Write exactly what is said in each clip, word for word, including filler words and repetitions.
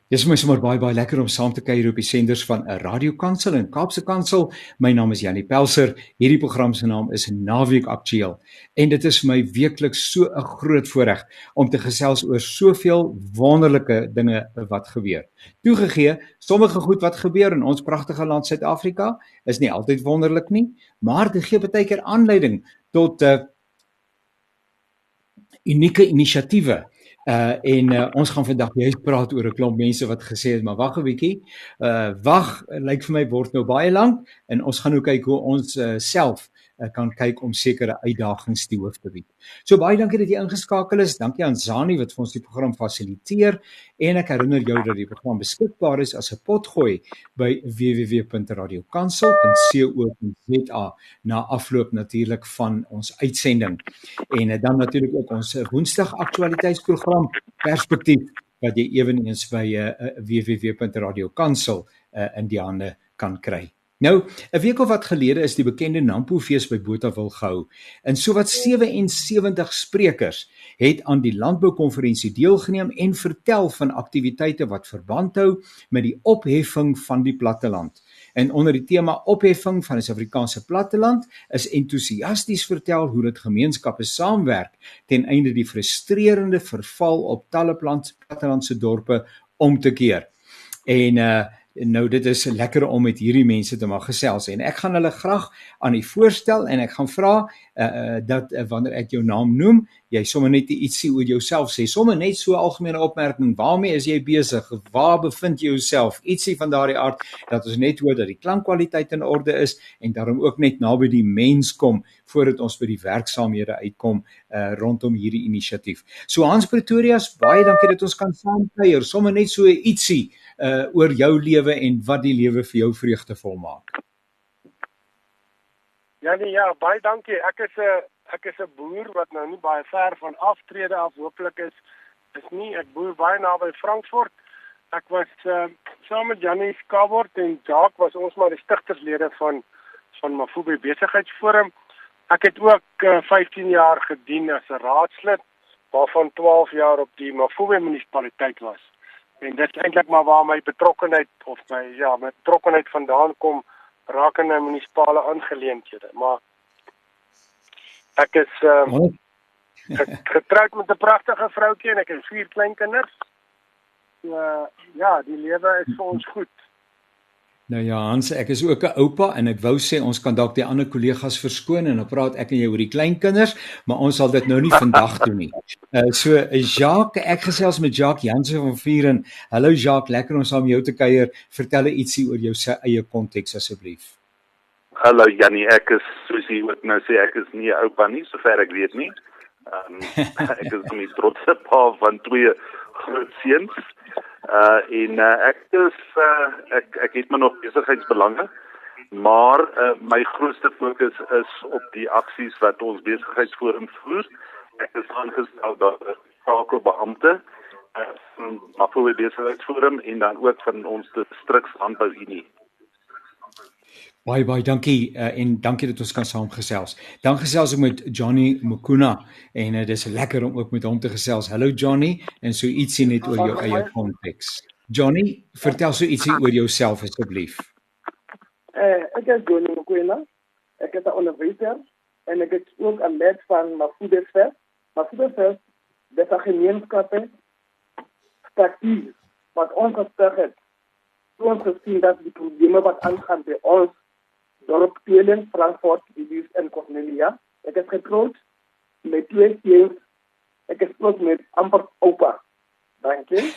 Dis vir my sommer baie baie lekker om saam te kuier op die senders van 'n radiokansel en Kaapse Kansel. My naam is Janie Pelser. Hierdie program se naam is Naweek Aktueel en dit is vir my weekliks so 'n groot voorreg om te gesels oor soveel wonderlike dinge wat gebeur. Toegegee, sommige goed wat gebeur in ons pragtige land Suid-Afrika is nie altyd wonderlik nie, maar dit gee baie keer aanleiding tot 'n uh, unieke inisiatiewe. Uh, en uh, ons gaan vandag juist praat oor 'n klomp mense wat gesê het, maar wag 'n bietjie, uh, wag, lyk vir my word nou baie lank, en ons gaan nou kyk hoe ons uh, self uh, kan kyk om sekere uitdagings die hoof te bied. So baie dankie dat jy ingeskakel is, dankie aan Zani wat vir ons die program fasiliteer, en ek herinner jou dat die program beskikbaar is as 'n potgooi by w w w punt radiokansel punt co punt z a na afloop natuurlik van ons uitsending. En uh, dan natuurlik ook ons uh, Woensdag aktualiteitsprogram Perspektief wat jy eweneens by uh, w w w punt radiokansel uh, in die hande kan kry. Nou, 'n week of wat gelede is die bekende Nampo-fees by Botawil gehou, en sowat sewe en sewenttig sprekers het aan die landboukonferensie deelgeneem en vertel van aktiwiteite wat verband hou met die opheffing van die platteland. En onder die tema opheffing van die Suid-Afrikaanse platteland is entoesiasties vertel hoe dit gemeenskappe saamwerk ten einde die frustrerende verval op talle plattelandse dorpe om te keer. En uh, nou dit is lekker om met hierdie mense te mag gesels, en ek gaan hulle graag aan u voorstel, en ek gaan vra uh, uh, dat uh, wanneer ek jou naam noem, jy sommer net ietsie oor jouself sê, sommer net so 'n algemene opmerking, waarmee is jy besig, waar bevind jy jouself, ietsie van daardie aard, dat ons net hoor dat die klankkwaliteit in orde is, en daarom ook net naby die mens kom, voordat ons by die werksaamhede uitkom uh, rondom hierdie inisiatief. So Hans Pretorius, baie dankie dat ons kan saamkuier, sommer net so ietsie uh, oor jou lewe en wat die lewe vir jou vreugdevol maak. Ja nee, ja, baie dankie. Ek is 'n ek is 'n boer wat nou nie baie ver van aftrede af hopelik is. Is nie, ek boer baie naby Frankfurt. Ek was uh, saam met Janie Skabort en Jacques was ons maar die stigterslede van van Mafube Besigheidsforum. Ek het ook uh, vyftien jaar gedien as 'n raadslid, waarvan twaalf jaar op die Mafube munisipaliteit was. En dit is eintlik maar waar my betrokkenheid of my ja, my betrokkenheid vandaan kom rakende munisipale aangeleenthede. Maar ek is uh, getroud met 'n pragtige vroutjie en ek het vier kleinkinders. Uh, ja, die lewe is vir ons goed. Nou ja, Hans, ek is ook 'n oupa en ek wou sê ons kan dalk die ander kollegas verskoon en dan praat ek en jy oor die kleinkinders, maar ons sal dit nou nie vandag doen nie. Uh, so Jacques, ek gesels met Jacques Jansen van Vieren. Hallo Jacques, lekker om saam met jou te kuier. Vertel ietsie oor jou se eie konteks asseblief. Hallo Janie, ek is soos jy ook nou sê, ek is nie 'n oupa nie, sover ek weet nie. Um, ek is my trotse pa van twee groot seuns. Uh, en uh, ek is, uh, ek, ek het my nog besigheidsbelange, maar uh, my grootste fokus is op die aksies wat ons besigheidsforum voer. Ek is aangestel daar 'n skakelbeampte uh, van Mafube Besigheidsforum en dan ook van ons distrikslandbouunie. Baie baie dankie uh, en dankie dat ons kan saamgesels. Dan gesels ek met Johnny Mukuna en dit uh, is lekker om ook met hom te gesels. Hallo Johnny, en so ietsie net oor jou eie konteks. Johnny, vertel so ietsie oor jouself asseblief. Eh, ek is Johnny Mukuna. Ek is 'n onderwyser en ek is ook 'n lid van Mafube Fest. Mafube Fest, dit is 'n gemeenskap strategie wat ons gestig het. Ons gesien dat die probleme wat aangaan by ons dorp Pelen, Frankfurt, Dibuus en Cornelia. Ek is getroud met twee seuns. Ek is ook met amper oupa. Dankie.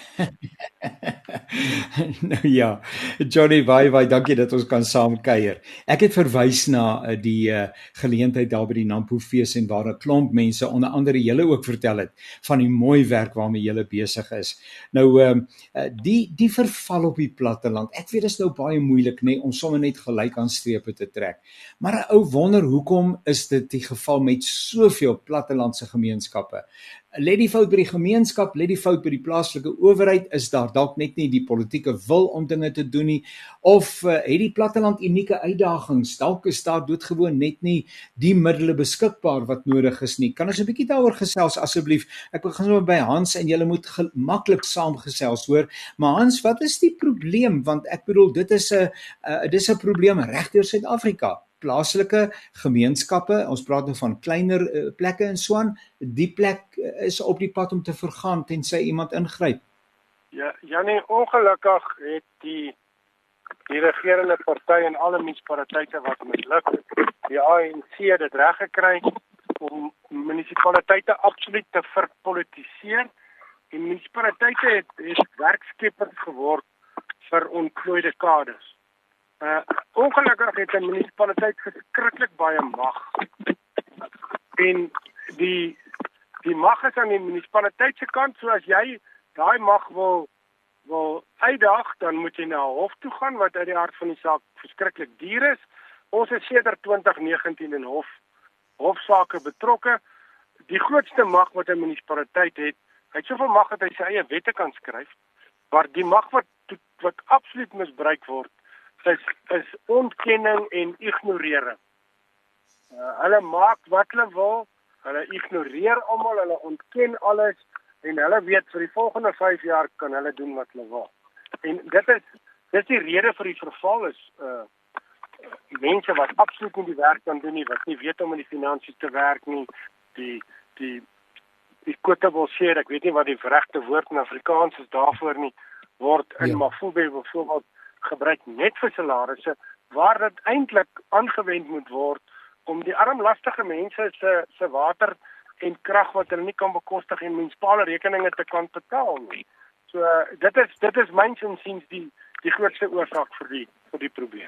Nou ja, Johnny, baie baie dankie dat ons kan saam kuier. Ek het verwys na uh, die uh, geleentheid daar by die Nampo-fees en waar 'n klomp mense, onder andere julle ook vertel het van die mooi werk waarmee julle besig is. Nou uh, die die verval op die platteland. Ek weet dit is nou baie moeilik nê om sommer net gelyk aan strepe te trek. Maar 'n ou wonder hoekom is dit die geval met soveel plattelandse gemeenskappe? lê die fout by die gemeenskap, lê die fout by die plaaslike owerheid, is daar dalk net nie die politieke wil om dinge te doen nie, of uh, het die platteland unieke uitdagings, dalk is daar doodgewoon net nie die middele beskikbaar wat nodig is nie. Kan ons 'n bietjie daaroor gesels asseblief? Ek begin sommer by Hans en julle moet maklik saamgesels, hoor. Maar Hans, wat is die probleem? Want ek bedoel, dit is 'n uh, dis 'n probleem regdeur Suid-Afrika. Plaaslike gemeenskappe, ons praat nou van kleiner uh, plekke en so aan, die plek uh, is op die pad om te vergaan tensy iemand ingryp. Ja, Janie, ongelukkig het die die regerende party en alle munisipaliteite wat misluk, die A N C dit reg gekry om munisipaliteite absoluut te verpolitiseer. En munisipaliteite het, het werkskeppers geword vir ontplooide kaders. Uh, ongelukkig het 'n munisipaliteit verskriklik baie mag. En die die mag is aan die munisipaliteit se kant, so as jy daai mag wil wil uitdaag, dan moet jy na 'n hof toe gaan wat uit die aard van die saak verskriklik duur is. Ons is sedert twintig negentien in hof hofsaake betrokke. Die grootste mag wat 'n munisipaliteit het, hy het soveel mag dat hy sy eie wette kan skryf, maar die mag wat wat absoluut misbruik word, is is ontkenning en ignorering. Uh, hulle maak wat hulle wil, hulle ignoreer almal, hulle ontken alles en hulle weet vir die volgende vyf jaar kan hulle doen wat hulle wil. En dit is dis die rede vir die verval is uh mense wat absoluut nie die werk kan doen nie, wat nie weet om in die finansies te werk nie, die die die quotable share, ek weet nie wat die regte woord in Afrikaans is daarvoor nie, word in ja. Mafube byvoorbeeld gebruik net vir salarisse, waar dit eintlik aangewend moet word om die armlastige mense se se water en krag wat hulle nie kan bekostig en munisipale rekeninge te kan betaal nie. So uh, dit is dit is myns insiens die die grootste oorsaak vir die vir die probleem.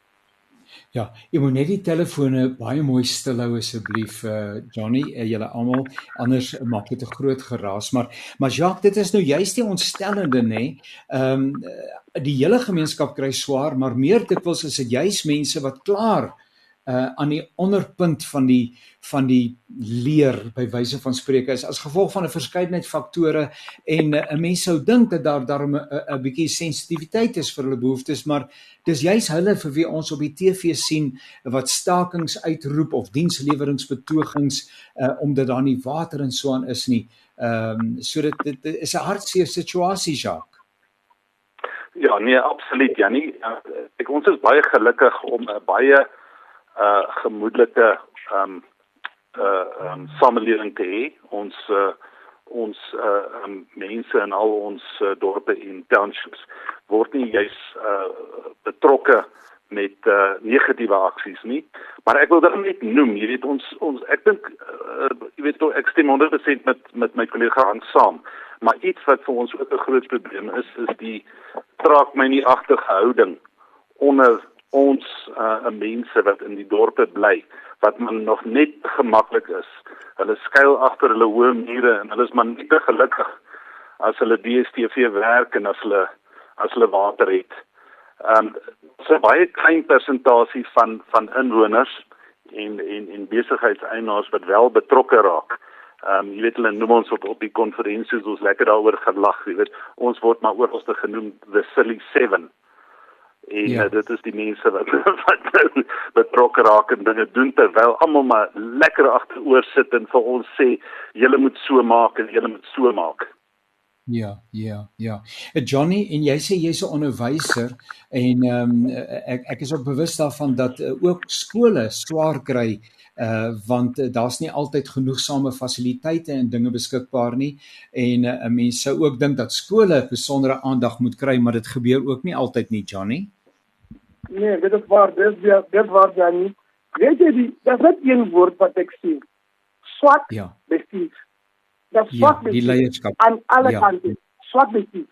Ja, jy moet net die telefone baie mooi stil hou asseblief, uh, Johnny, uh, julle almal, anders maak dit 'n groot geraas, maar maar Jacques, dit is nou juist die ontstellende, nê? Ehm um, die hele gemeenskap kry swaar, maar meer dikwels is dit juist mense wat klaar uh aan die onderpunt van die van die leer by wyse van spreuke is as gevolg van 'n verskeidenheid faktore en 'n uh, mens sou dink dat daar daarom 'n 'n bietjie sensitiwiteit is vir hulle behoeftes, maar dis juis hulle vir wie ons op die T V sien wat stakings uitroep of diensleweringsbetogings uh, omdat daar nie water en so aan is nie. Ehm um, so dit, dit, dit is 'n hartseer situasie, Jacques. Ja, nee, absoluut, Janie. Ek ons is baie gelukkig om 'n baie uh gemoedelike um uh um samelewing te hê. Ons uh, ons uh um, mense in al ons uh, dorpe en townships word nie juis uh betrokke met uh negatiewe aksies nie. Maar ek wil dit net noem, jy weet ons ons ek dink uh, jy weet ek stem honderd persent met met my kollega aan saam. Maar iets wat vir ons ook 'n groot probleem is, is die traak my nie agtige houding onder ons uh, mense wat in die dorpe bly, wat man nog net gemaklik is. Hulle skuil agter hulle hoë mure en hulle is maar net gelukkig as hulle D S T V werk en as hulle as hulle water het. Ehm um, so 'n baie klein persentasie van van inwoners en en en besigheidseienaars wat wel betrokke raak. Ehm um, jy weet hulle noem ons op op die konferensies, ons lekker daaroor gelag, jy weet. Ons word maar oor ons te genoem the silly seven. En ja. uh, dit is die mense wat wat betrokke raak en dinge doen terwyl almal maar lekker agteroor sit en vir ons sê julle moet so maak en julle moet so maak. Ja, ja, ja. Johnny, en jy sê jy's 'n onderwyser en ehm um, ek ek is ook bewus daarvan dat uh, ook skole swaar kry uh want uh, daar's nie altyd genoegsame fasiliteite en dinge beskikbaar nie en uh, mense sou ook dink dat skole besondere aandag moet kry, maar dit gebeur ook nie altyd nie, Johnny. Nee, dit is waar, dit is, dit is waar, Johnny. Weet jy, die, dat is net een woord wat ek sien. Swak ja. bestuur. Dat is swak ja, die leierskap. Aan alle ja. kanten. Swak bestuur.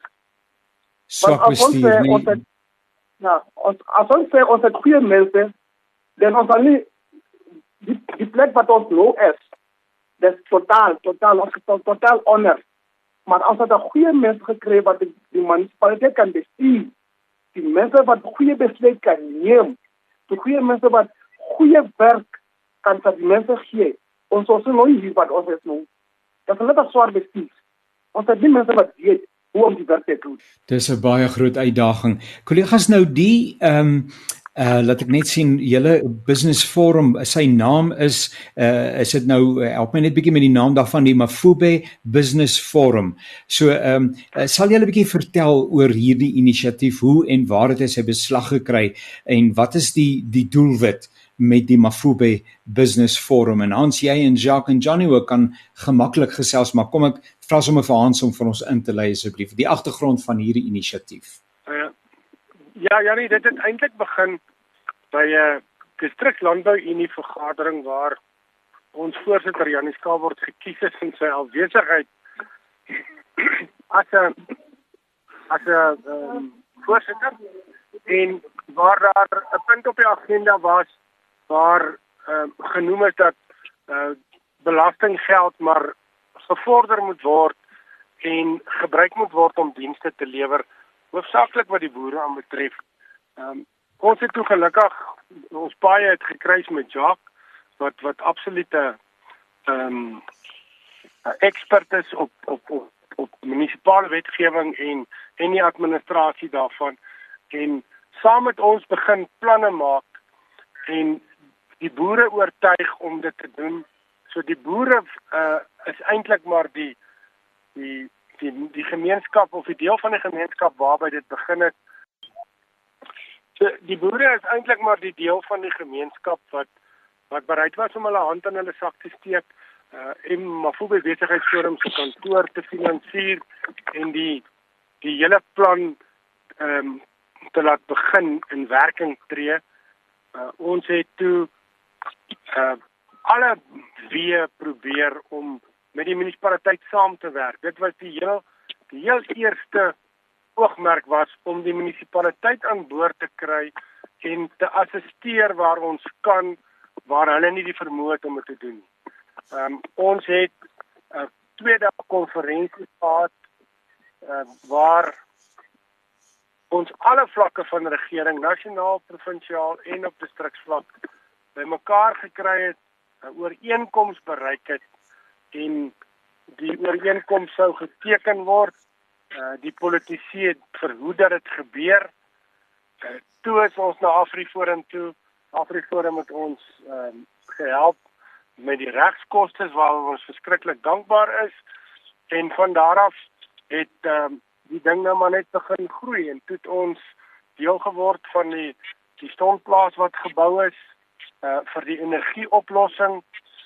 Swak bestuur, nie. Ons het, ja, ons, as ons sê, ons het goeie mense, dan ons al nie, die, die plek wat ons nou is, dat is totaal, totaal, ons is totaal honor. Maar ons het een goeie mens gekry wat die, die municipaliteit kan bestuur. Die mense wat goeie besluit kan neem, die goeie mense wat goeie werk kan vir die mense gee. Ons is nou hier wat ons is nou. Dat is net 'n swaar bestuur. Ons het nie mense wat weet hoe om die werk te doen. Dis 'n baie groot uitdaging. Kollegas, nou die ehm um, uh laat ek net sien julle business forum, sy naam is uh is dit nou help my net bietjie met die naam daarvan, die Mafube Business Forum. So ehm um, uh, sal julle 'n bietjie vertel oor hierdie inisiatief, hoe en waar het hy sy beslag gekry en wat is die die doelwit met die Mafube Business Forum? En Hans, jy en Jacques en Johnny ook kan gemaklik gesels, maar kom ek vra sommer vir Hans om vir ons in te lei asseblief, die agtergrond van hierdie inisiatief. Uh, ja, Janie, dit het eintlik begin by 'n uh, distrikslandbou-unie vergadering waar ons voorsitter Janie Skaalbord gekies is in sy afwesigheid as 'n as 'n um, voorsitter, en waar daar 'n punt op die agenda was waar uh, genoem is dat uh, belastinggeld maar gevorder moet word en gebruik moet word om dienste te lewer, hoofsaaklik wat die boere aan betref. Um, ons het toe gelukkig ons paai het gekruis met Jacques wat wat absolute um, expert is op op op, op munisipale wetgewing en en die administrasie daarvan, en saam met ons begin planne maak en die boere oortuig om dit te doen. So die boere uh, is eintlik maar die die die die gemeenskap of die deel van die gemeenskap waarby dit begin het. So die boere is eintlik maar die deel van die gemeenskap wat wat bereid was om hulle hand in hulle sak te steek, uh, en Mafube Besigheidsforum se kantoor te finansier en die die hele plan ehm um, te laat begin in werking tree. Uh, ons het toe uh, alle weer probeer om met die munisipaliteit saam te werk. Dit was die heel die heel eerste oogmerk was om die munisipaliteit aan boord te kry en te assisteer waar ons kan, waar hulle nie die vermoë het om dit te doen. Um, ons het 'n uh, twee dae konferensie gehad uh, waar ons alle vlakke van regering, nasionaal, provinsiaal en op distriksvlak bymekaar gekry het, 'n ooreenkoms bereik het en die ooreenkoms sou geteken word. Uh, die politici het verhoed dat dit gebeur. Uh, toe is ons na AfriForum toe. AfriForum het ons um, gehelp met die regskoste waar ons verskriklik dankbaar is. En van daar af het um, die ding nou maar net begin groei en toe het ons deel geword van die die stondplaas wat gebou is uh, vir die energieoplossing,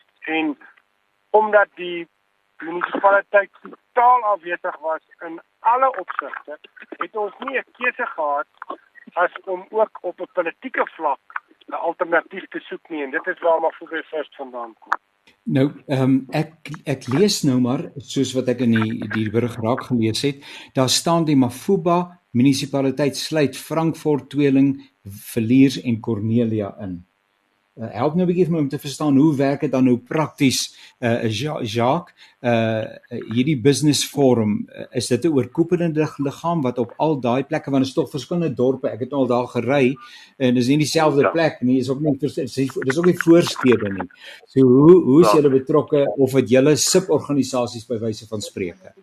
en omdat die munisipaliteit totaal afwesig was in alle opsigte, het ons nie 'n keuse gehad as om ook op 'n politieke vlak 'n alternatief te soek nie, en dit is waar Mafube First vandaan kom. Nou, ehm um, ek ek lees nou maar soos wat ek in die die burg raak gelees het, daar staan die Mafuba munisipaliteit sluit Frankfort, Tweeling, Villiers en Cornelia in. Uh, help nou 'n bietjie vir my om te verstaan hoe werk dit dan nou prakties, uh, Jacques, uh, hierdie business forum, uh, is dit 'n oorkoepelende liggaam wat op al daai plekke, want dit is tog verskillende dorpe, ek het nou al daar gery en dis nie dieselfde ja. plek nie, is ook nie dis ook nie voorstede nie. So hoe hoe is julle betrokke, of het julle suborganisasies by wyse van spreuke?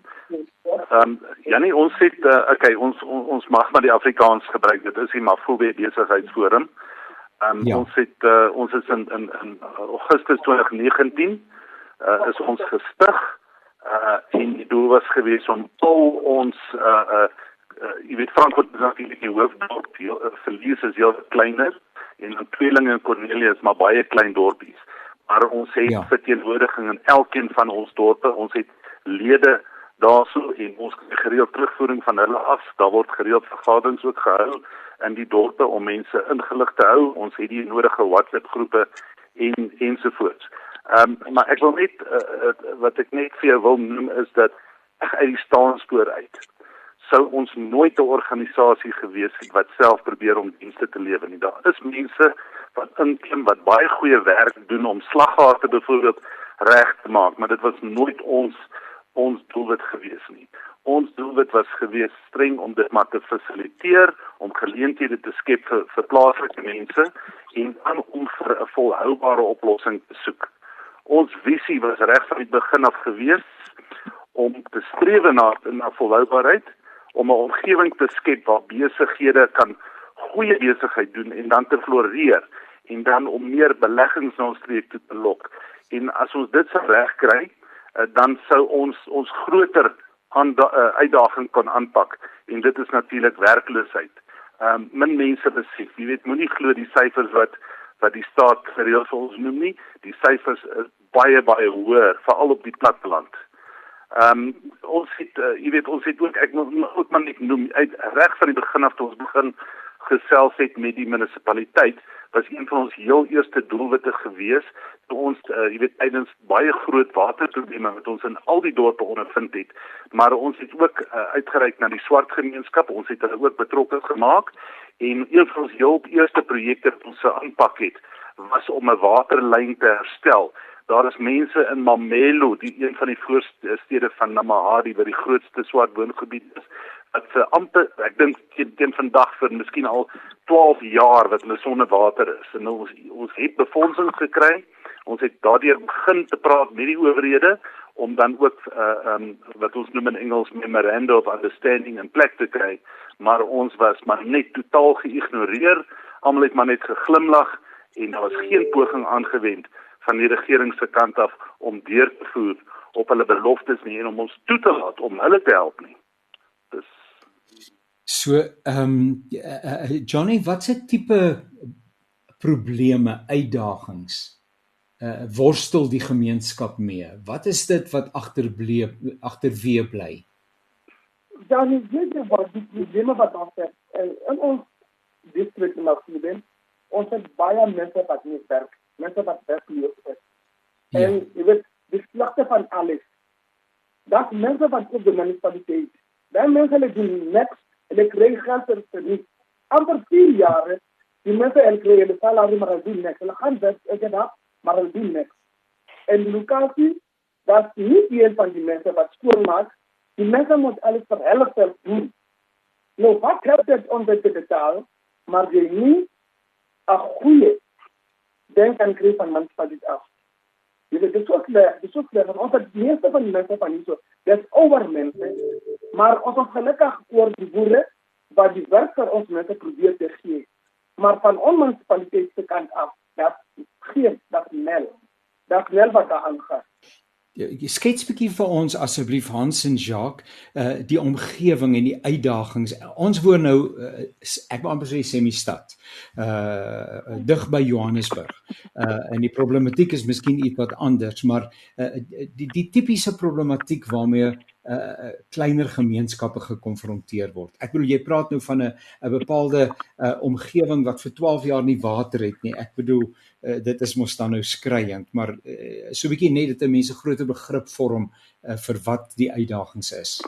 Ehm um, Janie, ons het uh, okay, ons on, ons mag maar die Afrikaans gebruik. Dit is die Mafube Besigheidsforum. Um, ja. Ons het uh, ons is in in, in Augustus twintig negentien uh, is ons gestig, uh, en die doel was gewees om al ons uh, uh, uh, jy weet Frankfurt is natuurlik die hoofdorp, uh, Villiers is heel kleiner en dan Tweeling en Cornelia is maar baie klein dorpies. Maar ons het ja. verteenwoordiging in elkeen van ons dorpe. Ons het lede daarso en ons gereeld terugvoering van hulle af. Daar word gereeld vergaderings ook gehou in die dorpe om mense ingelig te hou. Ons het die nodige WhatsApp groepe en ensovoorts. Ehm um, maar ek wil net uh, wat ek net vir jou wil noem is dat uit die staanspoor uit sou ons nooit 'n organisasie gewees het wat self probeer om dienste te lewer nie. Daar is mense wat inklim wat baie goeie werk doen om slaggate byvoorbeeld reg te maak, maar dit was nooit ons ons doelwit gewees nie. Ons doelwit was gewees streng om dit maar te fasiliteer, om geleenthede te skep vir, vir plaaslike mense en dan om vir 'n volhoubare oplossing te soek. ons visie was reg van die begin af gewees om te streef na, na volhoubaarheid, om 'n omgewing te skep waar besighede kan goeie besigheid doen en dan te floreer en dan om meer beleggings na ons streek toe te lok. En as ons dit sou regkry, dan sou ons ons groter aanda- uh, uitdaging kan aanpak en dit is natuurlik werkloosheid. Um, min mense besef, jy weet, moenie glo die syfers wat wat die staat gereeld vir ons noem nie. Die syfers is baie baie hoër, veral op die platteland. Ehm um, ons het uh, jy weet ons het ook ek moet ook maar net noem uit reg van die begin af toe ons begin gesels het met die munisipaliteit was een van ons heel eerste doelwitte gewees toe ons uh, jy weet tydens baie groot waterprobleme wat ons in al die dorpe ondervind het, maar ons het ook uh, uitgereik na die swart gemeenskap, ons het hulle ook betrokke gemaak en een van ons heel eerste projekte wat ons aanpak het was om 'n waterlyn te herstel. Daar is mense in Mamelo, die een van die voorstede van Namahadi, wat die grootste swart woongebied is, wat vir amper, ek dink teen, teen vandag vir miskien al twaalf jaar wat hulle sonder water is. En ons ons het befondsing gekry. Ons het daardeur begin te praat met die owerhede om dan ook uh, um, wat ons noem in Engels memorandum of understanding in plek te kry. Maar ons was maar net totaal geïgnoreer. Almal het maar net geglimlag en daar was geen poging aangewend van die regering se kant af om deur te voer op hulle beloftes nie en om ons toe te laat om hulle te help nie. Dus So, ehm um, uh, Johnny, watse tipe probleme, uitdagings uh, worstel die gemeenskap mee? Wat is dit wat agterbleef agterweë bly? Johnny, dit is wat die probleme wat ons het in ons district in Maputo. Ons het baie mense wat nie werk, mense wat werkloos is. Ja. En jy weet, die slagte van alles. Dat mense wat op die munisipaliteit, daai mense hulle doen niks, hulle kry geld vir nie. Amper vier jare, die mense hulle kry hulle salaris maar hulle doen niks. Hulle gaan werk, ek het dat, maar hulle doen niks. En die lokasie, dat is nie een van die mense wat skoon maak, die mense moet alles vir hulle self doen. Nou, wat helpt het om dit te betalen, maar jy nie 'n goeie denk aan kry van munisipaliteit af. Jy weet, dit is so sleg, dit is so sleg, want ons het die meeste van die mense van hier so, dit is ouer mense, maar ons is gelukkig oor die boere, wat die werk vir ons mense probeer te gee. Maar van ons munisipaliteit se kant af, dat geen, dat nel, dat nel wat daar aangaan. Skets 'n bietjie vir ons asseblief Hans en Jacques, uh, die omgewing en die uitdagings. Ons woon nou uh, ek wil amper sê semi-stad, uh, dig by Johannesburg. Uh, en die problematiek is miskien iets wat anders, maar uh, die die tipiese problematiek waarmee uh, kleiner gemeenskappe gekonfronteer word. Ek bedoel jy praat nou van 'n 'n bepaalde uh, omgewing wat vir twaalf jaar nie water het nie. Ek bedoel uh, dit is mos dan nou skreiend, maar uh, so 'n bietjie net dat mense groter begrip vorm uh, vir wat die uitdagings is.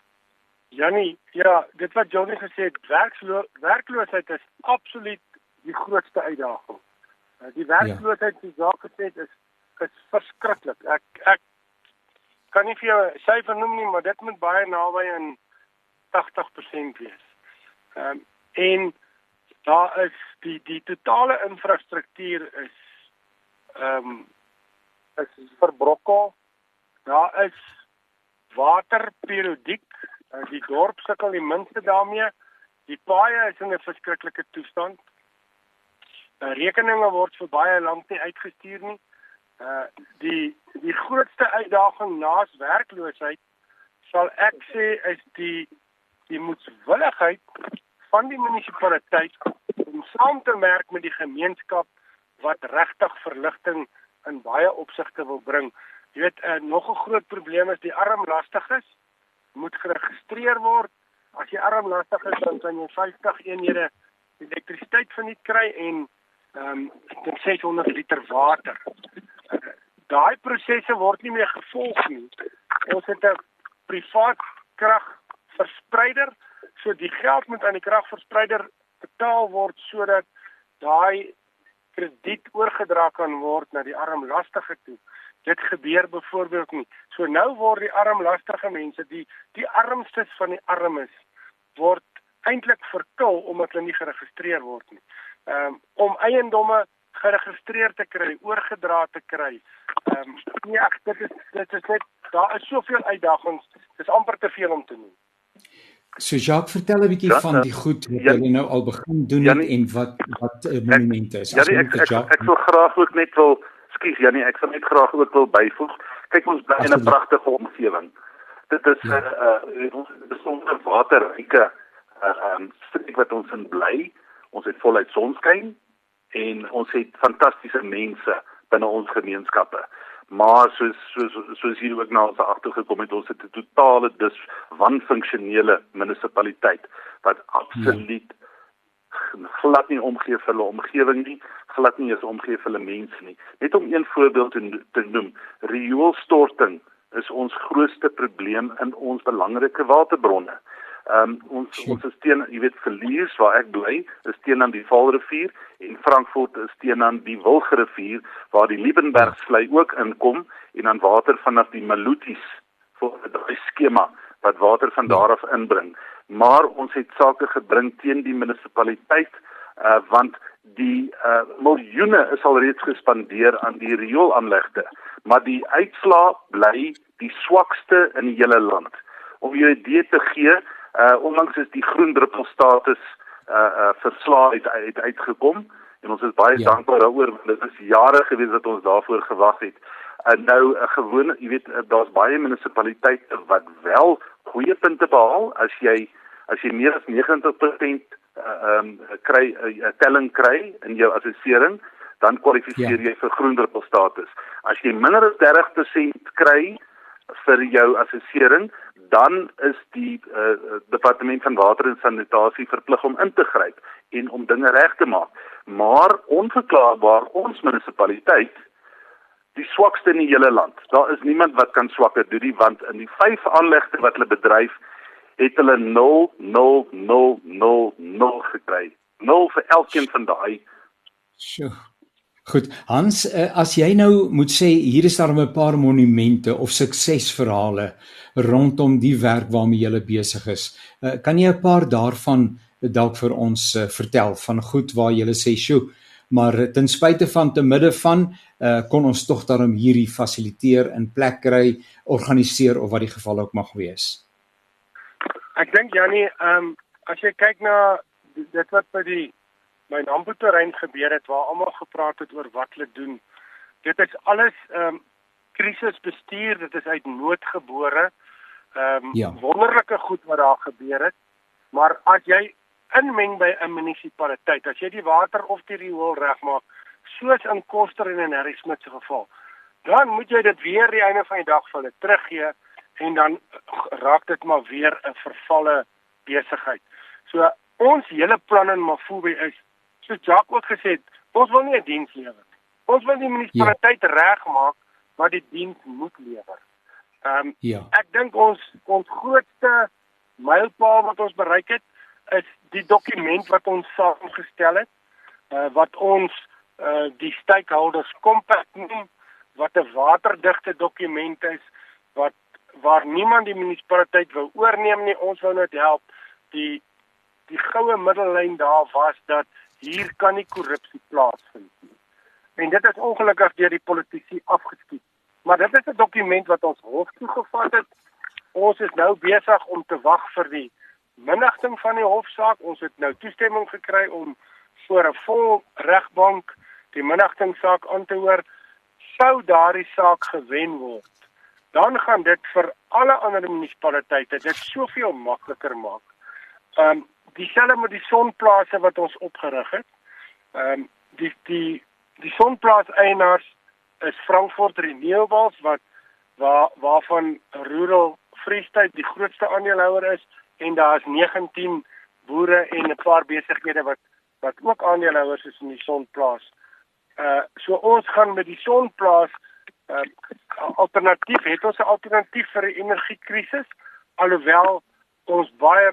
Jannie, ja, dit wat Johnny gesê het, werklo werkloosheid is absoluut die grootste uitdaging. Uh, die werkloosheid ja. Die Jacques gesê het is is verskriklik. Ek ek kan nie vir jou 'n syfer noem nie, maar dit moet baie naby aan tagtig persent wees. Ehm um, en daar is die die totale infrastruktuur is ehm um, is verbrokkel. Daar is water periodiek. Die dorp sukkel die minste daarmee. Die paaie is in 'n verskriklike toestand. Rekeninge word vir baie lank nie uitgestuur nie. Uh die die grootste uitdaging naas werkloosheid sal ek sê is die die moedswilligheid van die munisipaliteit om saam te werk met die gemeenskap wat regtig verligting in baie opsigte wil bring. Jy weet, uh, nog 'n groot probleem is die armlastiges moet geregistreer word. As jy armlastig is, dan kan jy vyftig eenhede elektrisiteit verniet kry en ehm um, dit seshonderd liter water. Uh, daai prosesse word nie meer gevolg nie. Ons het 'n privaat kragverspreider, so die geld moet aan die kragverspreider betaal word sodat daai krediet oorgedra kan word na die armlastige toe. Dit gebeur byvoorbeeld nie. So nou word die armlastige mense, die die armstes van die armes, word eintlik verkil omdat hulle nie geregistreer word nie. Um, om eiendomme geregistreer te kry, oorgedra te kry. Ehm um, nee, ek, dit is dit is net daar is soveel uitdagings, dis amper te veel om te noem. So Jacques, vertel 'n bietjie ja, van die goed wat ja, julle nou al begin doen Janie, het en wat wat uh, monumente is. Ja, ek, ek, ek, ek wil graag ook net wil, skus Janie, ek wil net graag ook wil byvoeg. Kyk, ons bly in 'n pragtige omgewing. Dit is 'n ja. uh, uh, besondere waterryke uh, um, streek wat ons in bly. Ons het voluit sonskyn en ons het fantastiese mense binne ons gemeenskappe. Maar soos soos soos hier ook na ons agtergekom het, ons het 'n totale dis wanfunksionele munisipaliteit wat absoluut ja. glad nie omgee vir hulle omgewing nie, glad nie eens omgee vir hulle mense nie. Net om een voorbeeld te, te noem, rioolstorting is ons grootste probleem in ons belangrike waterbronne. Um, ons ons is teen, jy weet, Verlies waar ek bly, is teen aan die Vaalrivier en Frankfurt is teen aan die Wilgerivier waar die Liebenbergvlei ook inkom en dan water vanaf die Maluties vir 'n skema wat water van daar af inbring. Maar ons het sake gebring teen die munisipaliteit uh, want die uh, miljoene is al reeds gespandeer aan die rioolaanlegte, maar die uitslaa bly die swakste in die hele land. Om jou idee te gee, Uh, onlangs is die groen druppelstatus uh, uh, verslae uit, uit, uitgekom en ons is baie ja. dankbaar daaroor, want dit is jare gewees dat ons daarvoor gewag het. En uh, nou, uh, gewoon, jy weet, uh, daar's baie munisipaliteite wat wel goeie punte behaal, as jy as jy meer as negentig persent uh, um, kry, uh, telling kry in jou assessering, dan kwalifiseer ja. jy vir groen druppelstatus. As jy minder as dertig persent kry vir jou assessering, dan is die uh, Departement van Water en Sanitasie verplig om in te gryp en om dinge reg te maak. Maar onverklaarbaar, ons munisipaliteit, die swakste in die hele land. Daar is niemand wat kan swakker doen nie, want in die vyf aanlegte wat hulle bedryf, het hulle nul, nul, nul, nul, nul gekry. nul vir elkeen van daai. Sjoe. Goed, Hans, as jy nou moet sê, hier is daar 'n paar monumente of suksesverhale rondom die werk waarmee jy besig is. Kan jy 'n paar daarvan dalk vir ons vertel, van goed waar jy sê, sjoe, maar ten spyte van te midde van, kon ons tog daarom hierdie fasiliteer, in plek kry, organiseer, of wat die geval ook mag wees? Ek dink, Janie, um, as jy kyk na dit wat by die my Nampo-terrein gebeur het, waar almal gepraat het oor wat hulle doen. Dit is alles um, krisisbestuur, dit is uit nood gebore, um, ja. wonderlike goed wat daar gebeur het, maar as jy inmeng by 'n munisipaliteit, as jy die water of die riool regmaak, soos in Koster en in Harry Smit se geval, dan moet jy dit weer die einde van die dag vir hulle teruggee, en dan raak dit maar weer 'n vervalle besigheid. So, ons hele plan in Mafube is, soos Jacques ook gesê het, ons wil nie 'n diens lewer. Ons wil die munisipaliteit ja. regmaak, maar die diens moet lewer. Um, ja. Ek dink ons ons grootste mylpaal wat ons bereik het, is die dokument wat ons saamgestel het, uh, wat ons uh, die stakeholders compact noem, wat 'n waterdigte dokument is, wat waar niemand die munisipaliteit wou oorneem nie, ons wou net help. Die die goue middellyn daar was dat hier kan nie korrupsie plaasvind nie. En dit is ongelukkig deur die politici afgeskiet. Maar dit is 'n dokument wat ons hof toe gevat het. Ons is nou besig om te wag vir die minagting van die hofsaak. Ons het nou toestemming gekry om voor 'n vol regbank die minagtingsaak aan te hoor. Sou daardie saak gewen word, dan gaan dit vir alle ander munisipaliteite dit soveel makliker maak. Um, Dieselfde met die sonplase wat ons opgerig het. Um, die die die sonplaas eienaars is Frankfurt Renewables wat waar waarvan Rural Free State die grootste aandeelhouer is, en daar is negentien boere en 'n paar besighede wat wat ook aandeelhouers is in die sonplaas. Uh so ons gaan met die sonplaas uh, alternatief het ons 'n alternatief vir die energiekrisis, alhoewel ons baie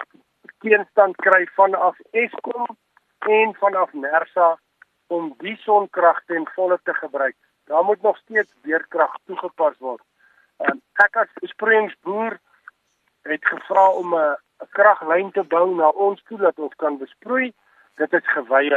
teenstand kry vanaf Eskom en vanaf NERSA om die sonkrag ten volle te gebruik. Daar moet nog steeds weerkrag toegepas word. Um, ek as besproeiingsboer het gevra om 'n kraglyn te bou na ons toe dat ons kan besproei. Dit is geweier.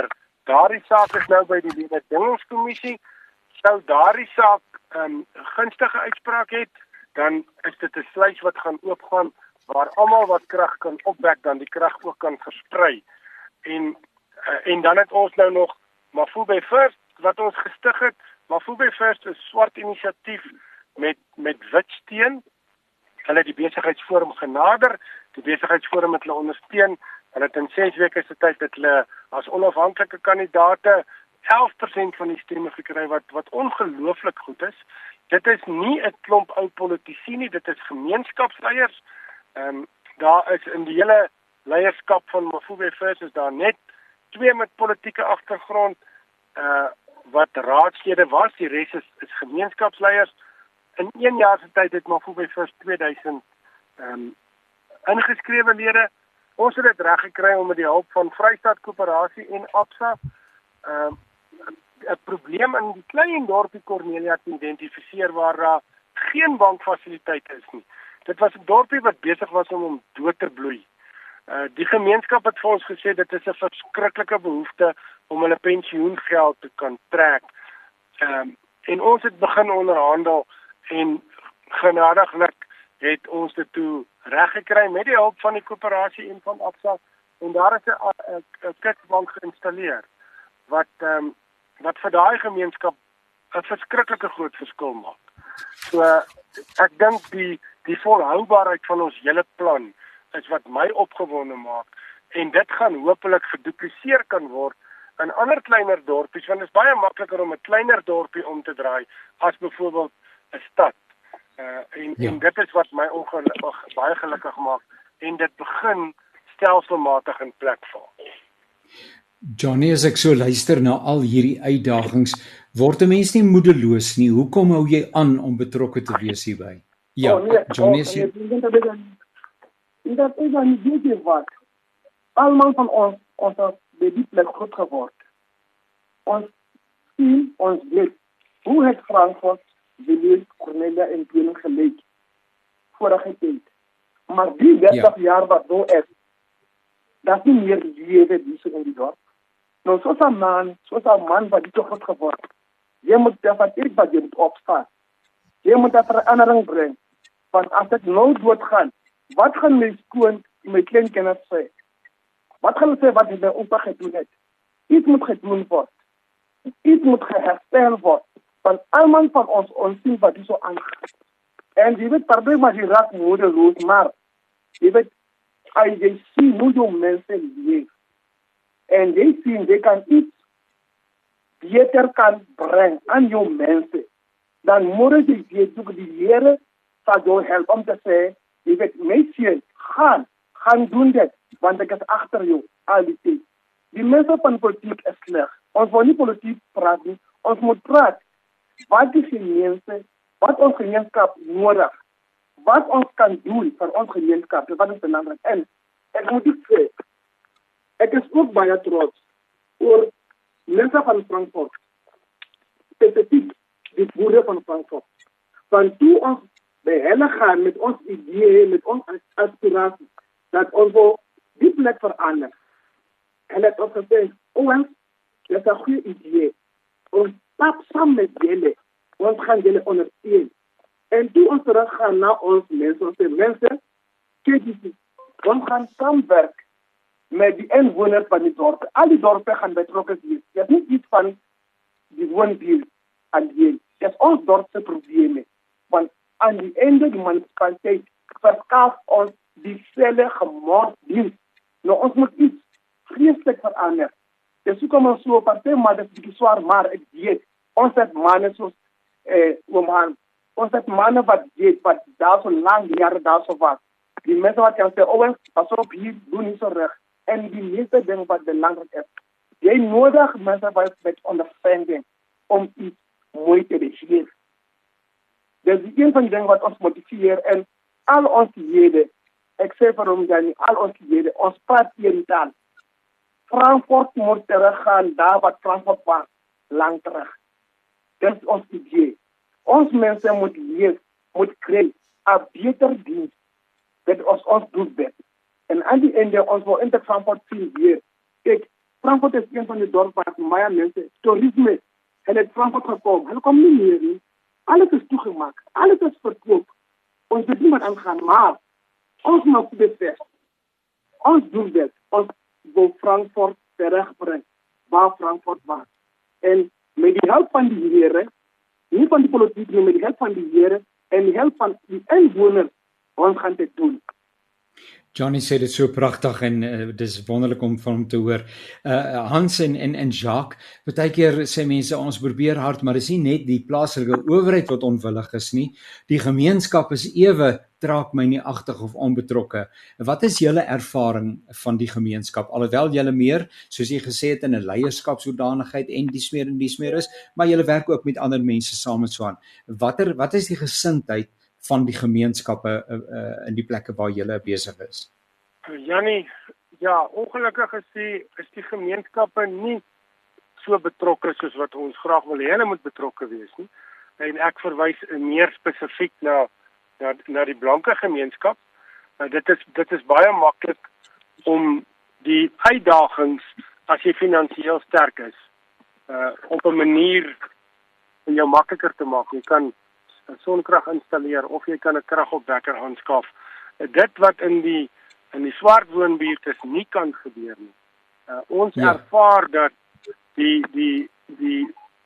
Daardie saak is nou by die Mededingingskommissie. Sou daardie saak 'n um, gunstige uitspraak het, dan is dit 'n sluys wat gaan oopgaan waar almal wat krag kan opwek, dan die krag ook kan versprei. En uh, en dan het ons nou nog Mafube First wat ons gestig het. Mafube First is swart inisiatief met met wit steun. Hulle het die besigheidsforum genader, die besigheidsforum het hulle ondersteun. Hulle het in ses weke se tyd het hulle as onafhanklike kandidaate elf persent van die stemme gekry wat wat ongelooflik goed is. Dit is nie 'n klomp ou politici nie, dit is gemeenskapsleiers. Ehm um, daar is in die hele leierskap van Mafube First is daar net twee met politieke agtergrond uh wat raadslede was, die res is, is gemeenskapsleiers. In een jaar se tyd het Mafube First tweeduisend ehm um, ingeskrewe lede. Ons het dit reg gekry om met die hulp van Vrystaat Koöperasie en Absa ehm um, 'n probleem in die klein dorpie Cornelia te identifiseer waar daar geen bankfasiliteite is nie. Dit was 'n dorpie wat besig was om om dood te bloei. Uh, die gemeenskap het vir ons gesê dit is 'n verskriklike behoefte om hulle pensioengeld te kan trek. Um, en ons het begin onderhandel en genadiglik het ons dit toe reg gekry met die hulp van die koöperasie en van Absa en daar is 'n 'n kitbank geïnstalleer wat um, wat vir daai gemeenskap 'n verskriklike groot verskil maak. So ek dink die die volhoubaarheid van ons hele plan is wat my opgewonde maak en dit gaan hopelik gedupliseer kan word in ander kleiner dorpies want dit is baie makliker om 'n kleiner dorpie om te draai as byvoorbeeld 'n stad. Uh, en, ja. en dit is wat my ongelukkig baie gelukkig maak en dit begin stelselmatig in plek val. Johnny, as ek so luister na al hierdie uitdagings, word 'n mens nie moedeloos nie. Hoekom hou jy aan om betrokke te wees hierby? Ja, oh, nee, Johnny, oh, nee, dat is dan nie wat. Almal van ons, ons het by die plek goed geword. Ons sien, ons weet, hoe het Frankfurt, Villiers, Cornelia en Twinning geleek vorige tyd. Maar die dertig ja. jaar wat nou is, dat nie meer lewe die so in die dorp. Nou, soos 'n man, soos 'n man wat die so goed geword. Jy moet daarvan iets wat jy moet opstaan. Jy moet daar verandering bring. Want as dit nou doodgaan, wat gaan my skoon, my kleinkinders sê? Wat gaan hulle sê wat hulle oupa gedoen het? Iets moet gedoen word. Iets moet geherstel word. Want almal van ons ons sien wat die so aangaan. En jy weet, parby maar die raak moedeloos, maar jy weet, as jy sien hoe jou mense leef, en jy sien, jy kan iets beter kan bring aan jou mense, dan moet jy weet, hoe die Here sal jou help om te sê, jy weet, mense, gaan, gaan doen dit, want ek is agter jou, al die tijd. Die mense van politiek is sleg. Ons wil nie politiek praat nie, ons moet praat. Wat die gemeense, wat ons gemeenskap nodig, wat ons kan doen vir ons gemeenskap, wat is belangrijk. En ek moet dit sê, ek is ook baie trots oor mense van Frankfurt, specifiek die boere van Frankfurt. Want toe ons by hulle gaan met ons idee, met ons aspiratie, dat ons wil die plek verander. Hulle het ook gesê, ons, dit is 'n goeie idee. Ons stap saam met julle, ons gaan julle ondersteun. En toe ons terug gaan na ons mense, ons sê, mense, kyk hier, ons gaan saamwerk met die inwoners van die dorp. Al die dorpe gaan betrokke wees. Dit is nie iets van die woonbuurt aan die een. Dit is ons dorp se probleme. Want aan die einde die munisipaliteit verskaaf ons dieselfde gemoeddiens. Nou ons moet iets vreeslik verander. Dis hoekom ons so party maar dit is bietjie swaar, maar ek weet, ons het manne soos eh oomhan, ons het manne wat weet wat daar so lank jare daar so was. Die mense wat kan sê, oh, pas op hier, doen nie so reg. En die meeste ding wat belangrijk is, jy nodig mense wat met ondersteuning om iets mooi te beheer. Dis die een van die dingen wat ons motiveer en al ons lede, ek sê vir hom, Jani, al ons lede, ons praat een taal. Frankfurt moet teruggaan daar wat Frankfurt was, lang terug. Dit is ons idee. Ons mense moet leef, moet kry, 'n beter diens. Dit is ons doelwit. En aan die einde, ons wil in de Frankfurt zien weer. Kijk, Frankfurt is een van die dorpe waar baie mense toerisme hulle het Frankfurt gekom. Hulle kom nie meer nie. Alles is toegemaak. Alles is verkoop. Ons weet nie wat aangaan, maar ons maak dit best. Ons doen dit. Ons wil Frankfurt terugbring waar Frankfurt was. En met die hulp van die here, nie van die politiek, maar met die hulp van die here en die hulp van die inwoners, ons gaan dit doen. Johnny sê dit so pragtig en uh, dis wonderlik om van hom te hoor. Uh, Hans en, en en Jacques, baie keer sê mense ons probeer hard, maar dis nie net die plaaslike owerheid wat onwillig is nie. Die gemeenskap is ewe traak my nie agtig of onbetrokke. Wat is julle ervaring van die gemeenskap? Alhoewel julle meer, soos jy gesê het, in 'n leierskapshoedanigheid en dies meer en dies meer is, maar julle werk ook met ander mense saam en so aan. Watter wat is die gesindheid van die gemeenskappe uh, uh, in die plekke waar julle besig is? Jannie, ja, ongelukkig is die is die gemeenskappe nie so betrokke soos wat ons graag wil hê hulle moet betrokke wees nie. En ek verwys meer spesifiek na na na die blanke gemeenskap. Nou, dit is dit is baie maklik om die uitdagings as jy finansiëel sterk is, uh op 'n manier om jou makliker te maak. Jy kan sonkrag installeer of jy kan 'n kragopwekker aanskaf. Dit wat in die in die swart woonbuurte nie kan gebeur nie. Uh, ons ja. ervaar dat die die die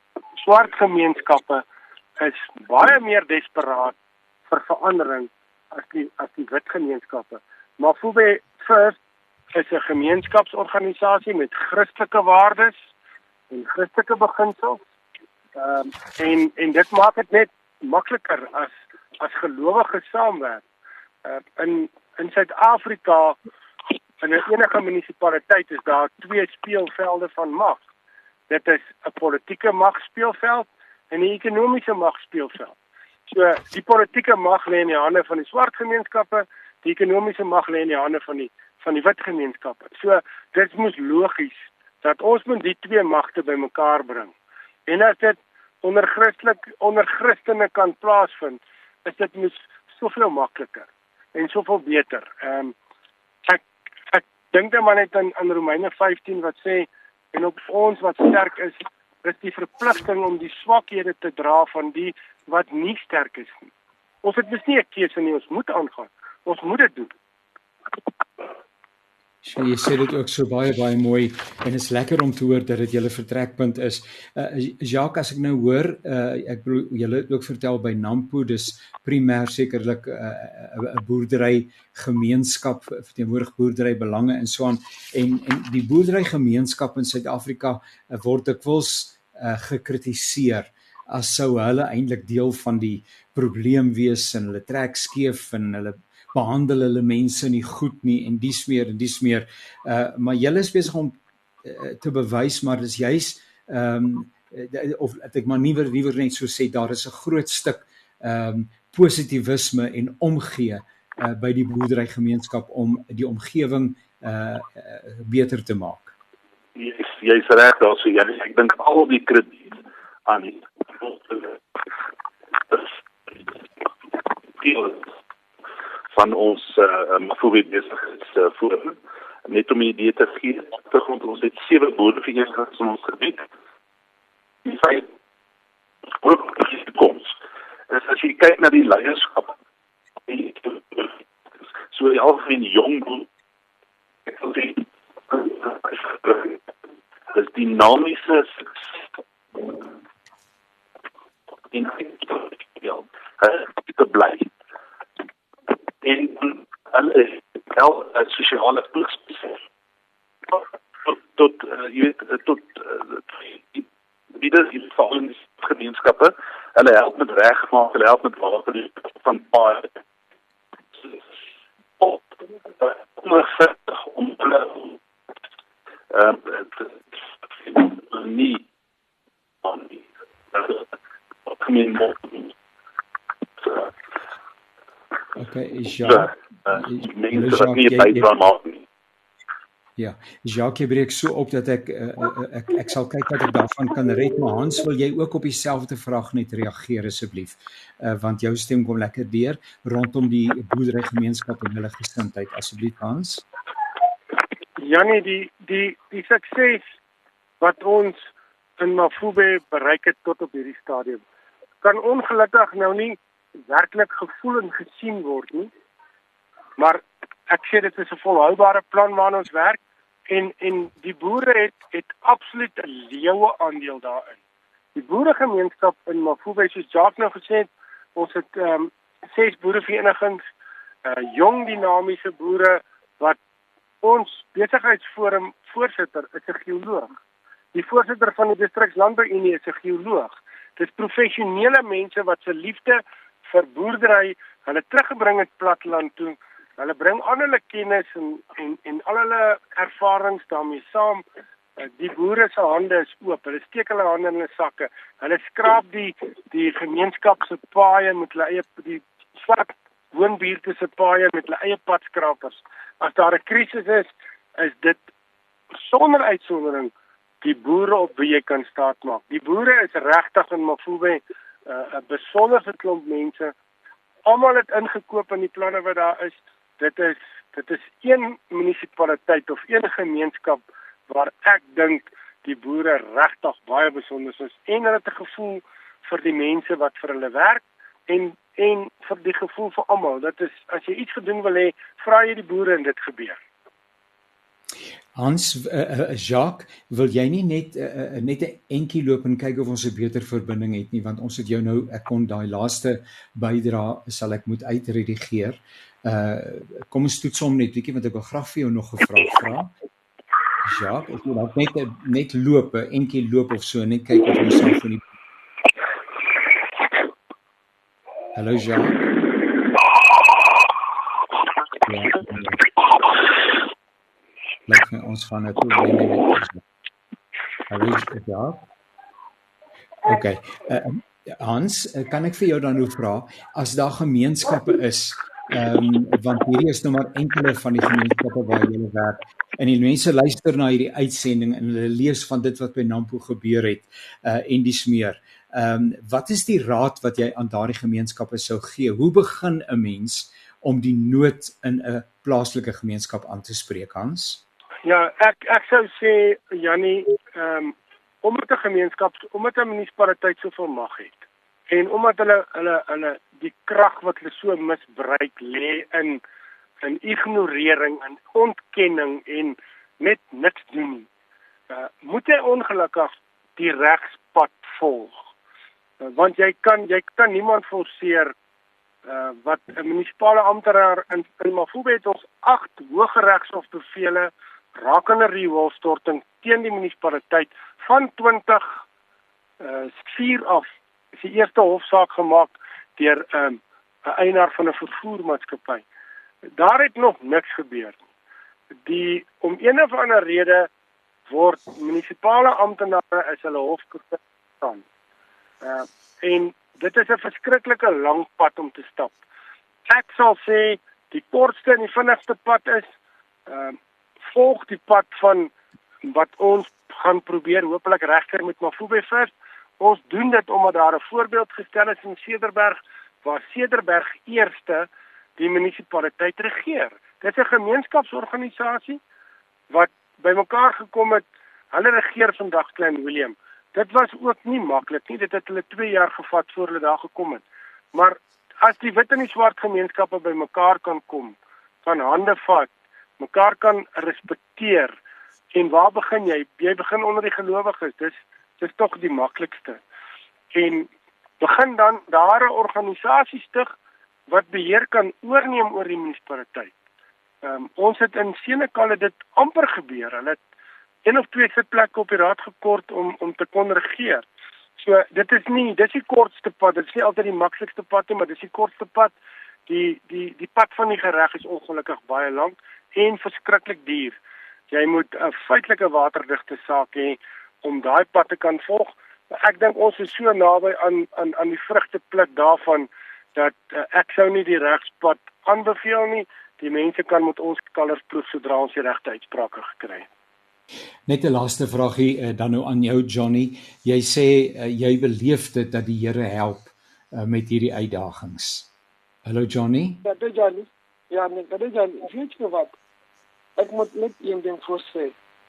swart gemeenskappe is baie meer desperaat vir verandering as die as die wit gemeenskappe. Maar Mafube First is 'n gemeenskapsorganisasie met Christelike waardes en Christelike beginsels. Ehm um, en en dit maak dit net makliker as as gelowiges saamwerk. Uh, in in Suid-Afrika in enige munisipaliteit is daar twee speelvelde van mag. Dit is 'n politieke magspeelveld en 'n ekonomiese magspeelveld. So die politieke mag lê in die hande van die swart gemeenskappe, die ekonomiese mag lê in die hande van die van die wit gemeenskappe. So dit moes logies dat ons moet die twee magte bymekaar bring. En as dit onder Christelik onder Christene kan plaasvind, is dit mos soveel makliker en soveel beter. Ehm um, ek ek dink dan maar net aan, aan Romeine vyftien wat sê en op ons wat sterk is, is die verpligting om die swakhede te dra van die wat nie sterk is nie. Ons het mos nie 'n keuse nie, ons moet aangaan. Ons moet dit doen. So, jy sê dit ook so baie baie mooi en is lekker om te hoor dat dit julle vertrekpunt is. Uh, Jacques, as ek nou hoor, uh, ek bedoel julle het ook vertel by Nampo, dis primêr sekerlik 'n uh, uh, boerdery gemeenskap, verteenwoordig boerdery belange en so aan. En en die boerdery gemeenskap in Suid-Afrika uh, word dikwels uh, gekritiseer as sou hulle eintlik deel van die probleem wees en hulle trek skeef en hulle behandel hulle mense nie goed nie en dies meer en dies meer. Uh, maar julle is besig om uh, te bewys, maar dis juis um, of ek maar nie liewer net so sê, daar is 'n groot stuk um, positivisme en omgee uh, by die boerderygemeenskap om die omgewing uh, uh, beter te maak. Jy's jy's reg daar, so jy ek dink al die krediet aan die van ons uh, Mafube besigheidsforum. Net om 'n idee te gee, tergrond ons het sewe boerderyverenigings in ons gebied. Die feit ook die toekoms. Is as jy kyk na die leierskap, so die algemeen jong boer, ek wil sê, is dynamiese en ja, te bly. En hulle wel uh, sosiale pligspesifiek tot, tot uh, jy weet tot wie uh, dit veral in gemeenskappe, hulle help met regmaak, hulle help met water van paai op om hulle uh, nie aan die gemeen Okay, Jacques, mense wat nie bydra maak nie. Ja, Jacques, jy breek so op dat ek uh, ek ek sal kyk wat ek daarvan kan red, maar Hans, wil jy ook op dieselfde vraag net reageer asseblief? Uh, want jou stem kom lekker deur rondom die boerderygemeenskap en hulle gesindheid, asseblief Hans. Jannie, die die die sukses wat ons in Mafube bereik het tot op hierdie stadium kan ongelukkig nou nie werklik gevoel en gesien word nie. Maar ek sê dit is 'n volhoubare plan waarna ons werk en en die boere het het absoluut 'n leeue aandeel daarin. Die boeregemeenskap in Mafube, soos Jacques nou gesê het, ons het ehm um, ses boereverenigings, uh, jong dinamiese boere wat ons besigheidsforum voorsitter is 'n geoloog. Die voorsitter van die distrikslandbouunie is 'n geoloog. Dis professionele mense wat se liefde vir boerdery hulle teruggebring het platteland toe. Hulle bring aan hulle kennis en en en al hulle ervarings daarmee saam. Die boere se hande is oop. Hulle steek hulle hande in hulle sakke. Hulle skraap die die gemeenskap se paaie met hulle eie die swart woonbuurte se paaie met hulle eie padskrapers. As daar 'n krisis is, is dit sonder uitsondering die boere op wie jy kan staat maak. Die boere is regtig in Mafube 'n uh, besondere klomp mense. Almal het ingekoop in die planne wat daar is. Dit is dit is een munisipaliteit of een gemeenskap waar ek dink die boere regtig baie besonder is en hulle het 'n gevoel vir die mense wat vir hulle werk en en vir die gevoel vir almal. Dit is as jy iets gedoen wil hê, vra jy die boere en dit gebeur. Hans, uh, uh, Jacques, wil jy nie net uh, net 'n entjie loop en kyk of ons 'n beter verbinding het nie, want ons het jou nou, ek kon daai laaste bydra sal ek moet uitredigeer. Uh kom ons toets hom net bietjie want ek wil graag vir jou nog 'n vraag vra. Jacques, ek wil net net loop, 'n entjie loop of so, net kyk of ons self van die Hallo Jacques. Ja, Lyk my ons gaan nou toe wen. Hallo Jacques. Okay. Uh, Hans, kan ek vir jou dan nou vra, as daar gemeenskappe is, ehm um, want hierdie is nou maar enkele van die gemeenskappe waar jy werk, en die mense luister na hierdie uitsending en hulle lees van dit wat by Nampo gebeur het, uh, en dis meer. Ehm um, wat is die raad wat jy aan daardie gemeenskappe sou gee? Hoe begin 'n mens om die nood in 'n plaaslike gemeenskap aan te spreek, Hans? Ja, ek ek sou sê Jannie, ehm um, omdat 'n gemeenskap, omdat 'n munisipaliteit soveel mag het en omdat hulle hulle hulle die krag wat hulle so misbruik lê in in ignorering en ontkenning en net niks doen nie. Uh, moet jy ongelukkig die regspad volg. Uh, want jy kan jy kan niemand forceer uh, wat 'n munisipale amptenaar in in Mafube het ons agt Hooggeregshofbevele rakende rioolstorting teen die munisipaliteit van twintig vier af. Is die eerste hofsaak gemaak deur 'n um, eienaar van 'n vervoermaatskappy. Daar het nog niks gebeur nie. Die om een of ander rede word munisipale amptenare as hulle hofkort staan. Uh, en dit is 'n verskriklike lang pad om te stap. Ek sal sê die kortste en die vinnigste pad is uh, volg die pad van wat ons gaan probeer hopelik regkry met Mafube First. Ons doen dit omdat daar 'n voorbeeld gestel is in Cederberg, waar Cederberg eerste die munisipaliteit regeer. Dit is 'n gemeenskapsorganisasie wat bymekaar gekom het. Hulle regeer vandag Klein Willem. Dit was ook nie maklik nie. Dit het hulle twee jaar gevat voor hulle daar gekom het. Maar as die wit en die swart gemeenskappe bymekaar kan kom, kan hande vat, mekaar kan respekteer. En waar begin jy? Jy begin onder die gelowiges. Dis dis tog die maklikste. En begin dan daar 'n organisasie stig wat beheer kan oorneem oor die munisipaliteit. Um, ons het in Senekal dit amper gebeur. Hulle het een of twee sitplekke op die raad gekort om om te kon regeer. So dit is nie dis die kortste pad. Dit is nie altyd die maklikste pad nie, maar dis die kortste pad. Die die die pad van die gereg is ongelukkig baie lank en verskriklik duur. Jy moet 'n feitelike waterdigte saak hê om daai pad te kan volg. Ek dink ons is so naby aan aan aan die vrugte pluk daarvan dat uh, ek sou nie die regspad aanbeveel nie. Die mense kan met ons kalvers proef sodra ons die regte uitsprake gekry het. Net 'n laaste vraagie uh, dan nou aan jou Johnny. Jy sê uh, jy beleef dit dat die Here help uh, met hierdie uitdagings. Hallo Johnny. Ja, dit Johnny. Ja, net dit Johnny. Weet jy wat? Ek moet net een ding voorsê.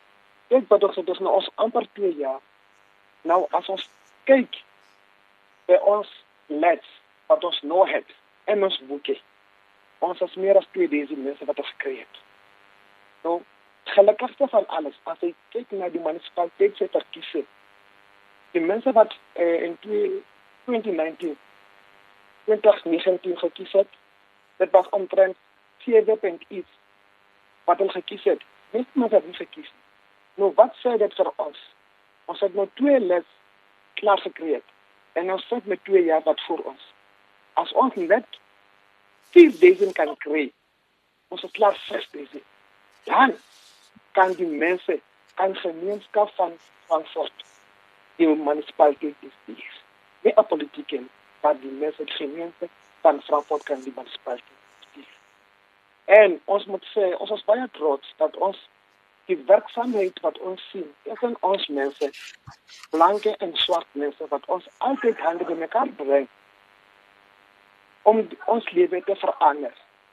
Kyk wat ons, dit is nou ons amper twee jaar. Nou, as ons kyk by ons leds, wat ons nou het, en ons boeke, ons is meer as tweeduisend mense wat ons gekry het. Nou, gelukkigste van alles, as jy kyk na die munisipaliteit se verkiese, die mense wat eh, in twintig negentien, twintig negentien gekies het, dit was omtrent sewe punt iets wat hulle gekies het. Net mense het nie gekies. Nou, wat sê dit vir ons? Ons het nou twee leds klaar gekry het, en ons sit met twee jaar wat voor ons. As ons net vierduisend kan kry, ons is klaar zesduizend. Dan kan die mense, kan gemeenskap van Frankfurt, die municipaliteit bestuur. Nie 'n politieke, maar die mense, die gemeenskap van Frankfurt kan die municipaliteit bestuur. En ons moet sê, ons is baie trots dat ons die werksaamheid wat ons sien, is in ons mense, blanke en swart mense, wat ons altyd hande by mekaar bring, om ons lewe te verander.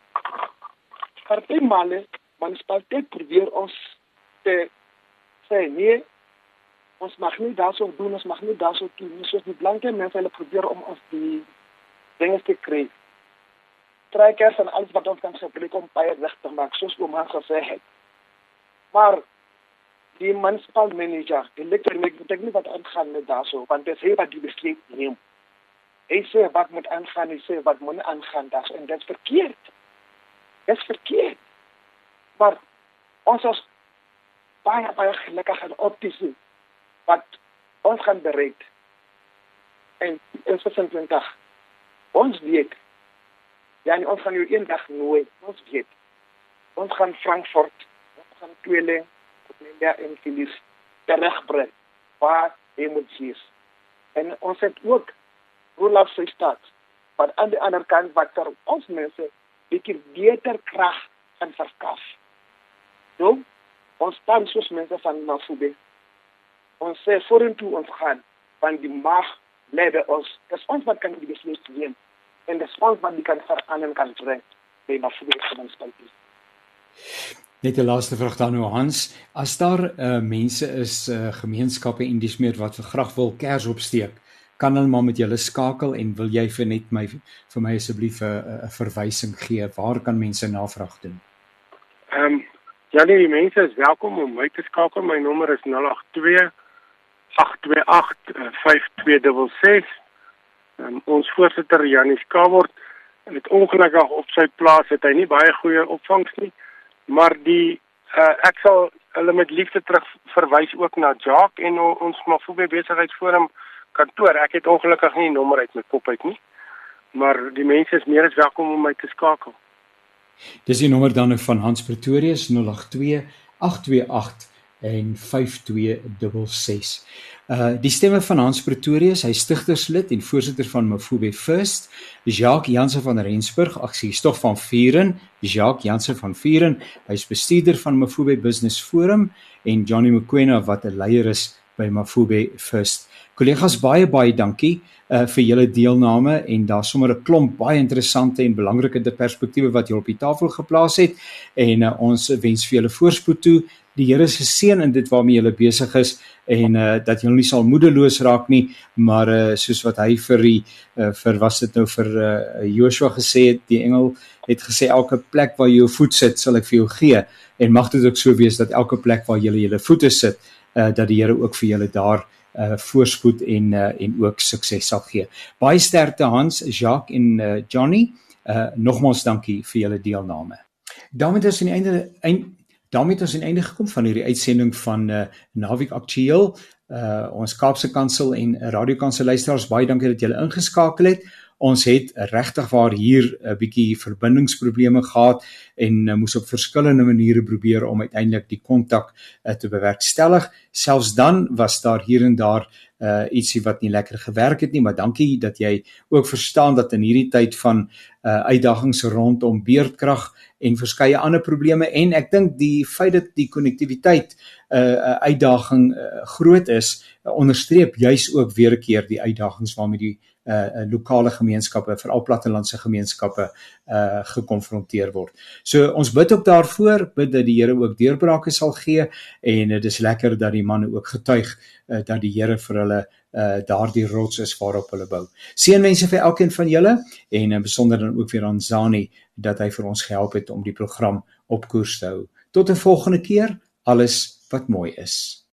Partijmale, municipaliteit probeer ons te sê, nee, ons mag nie daar so doen, ons mag nie daar so doen, soos die blanke mense, hulle probeer om ons die dinge te kry. Trekkers en alles wat ons kan gebruik om baie weg te maak, soos Oman gesê het. Maar die municipal manager, die lecturer, weet ek nie wat aangaan met daar so, want dit is hy wat die besluit neem. Hy sê wat moet aangaan, hy sê wat moet aangaan daar so, en dit is verkeerd. Dit is verkeerd. Maar ons is baie, baie gelukkig en optimisme wat ons gaan bereik in twintig. Ons weet, ja, en ons gaan jou een dag nooit, ons weet, ons gaan Frankfurt, ons gaan Tweeling, ja, en Philips terechtbrengen, waar hy moet wees. En ons het ook Roelof sy stad, wat aan de andere kant wat vir ons mense bietjie beter krag kan verskaf. Nou, ons staan soos mense van Mafube. Ons sê vorentoe ons gaan, want die mag lê by ons. Dis ons wat kan die besluit neem. En dis ons wat die kan verander kan bring by Mafube munisipaliteit. Net 'n laaste vraag dan nou Hans, as daar uh, mense is, uh, gemeenskappe en dis meer wat graag wil kers opsteek, kan hulle maar met julle skakel en wil jy vir net my vir my asseblief 'n verwysing gee, waar kan mense navraag doen? Ehm um, ja nee, die mense is welkom om my te skakel. My nommer is nul agt twee agt twee agt vyf twee ses ses. Um, ons voorsitter Janie Skawort het ongelukkig op sy plaas het hy nie baie goeie opvangs nie, maar die uh, ek sal hulle met liefde terug verwys ook na Jacques en o, ons Mafube besigheidsforum kantoor. Ek het ongelukkig nie die nommer uit my kop uit nie, maar die mense is meer as welkom om my te skakel. Dis die nommer dan van Hans Pretorius nul agt twee agt twee agt en vyf twee ses ses. Uh die stemme van Hans Pretorius, hy stigterslid en voorsitter van Mafube First, Jacques Jansen van Rensburg, aksies tog van Vuren, Jacques Jansen van Vuren, hy is bestuurder van Mafube Business Forum en Johnny Mokoena wat 'n leier is by Mafube First. Kollegas, baie baie dankie uh, vir julle deelname en daar sommer 'n klomp baie interessante en belangrike perspektiewe wat jy op die tafel geplaas het en uh, ons wens vir julle voorspoed toe. Die Here se seën in dit waarmee julle besig is en uh, dat julle nie sal moedeloos raak nie, maar uh, soos wat hy vir die uh, vir was dit nou vir uh, Joshua gesê het, die engel het gesê elke plek waar jy jou voet sit sal ek vir jou gee en mag dit ook so wees dat elke plek waar julle julle voete sit uh, dat die Here ook vir julle daar Uh, voorspoed en uh, en ook sukses sal gee. Baie sterkte Hans, Jacques en uh, Johnny. Uh, nogmaals dankie vir julle deelname. Daarmee is aan die einde eind, daarmee is aan die einde gekom van hierdie uitsending van uh, Naweek Aktueel. Uh, ons Kaapse Kansel en Radio Kansel luisteraars, baie dankie dat julle ingeskakel het. Ons het regtig waar hier 'n bietjie verbindingsprobleme gehad en uh, moes op verskillende maniere probeer om uiteindelik die kontak uh, te bewerkstellig. Selfs dan was daar hier en daar uh, ietsie wat nie lekker gewerk het nie, maar dankie dat jy ook verstaan dat in hierdie tyd van uh, uitdagings rondom beerdkrag en verskeie ander probleme en ek dink die feit dat die konnektiwiteit 'n uh, uitdaging uh, groot is, uh, onderstreep juis ook weer 'n keer die uitdagings waarmee die uh, lokale gemeenskappe, veral plattelandse gemeenskappe uh, gekonfronteer word. So ons bid ook daarvoor, bid dat die Here ook deurbrake sal gee, en dit is lekker dat die manne ook getuig uh, dat die Here vir hulle uh, daardie rots is waarop hulle bou. Seënwense vir elkeen van julle, en uh, besonder dan ook weer aan Zani, dat hy vir ons gehelp het om die program op koers te hou. Tot 'n volgende keer, alles wat mooi is.